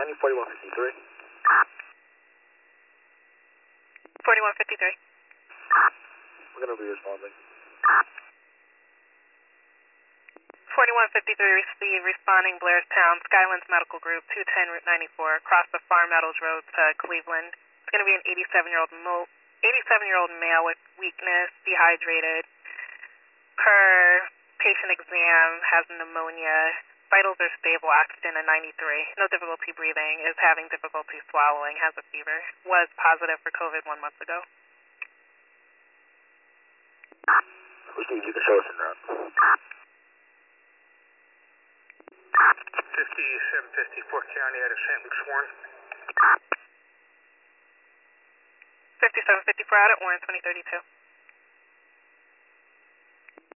County, 4153. 4153. We're going to be responding. 4153 received, responding Blairstown, Skylands Medical Group, 210 Route 94, across the Farm Meadows Road to Cleveland. It's going to be an 87-year-old male with weakness, dehydrated. Per patient exam, has pneumonia. Vitals are stable, oxygen at 93. No difficulty breathing, is having difficulty swallowing, has a fever. Was positive for COVID 1 month ago. Received, you can show us in route. 5754 County out of St. Luke's Warren. 5754 out at Warren 2032.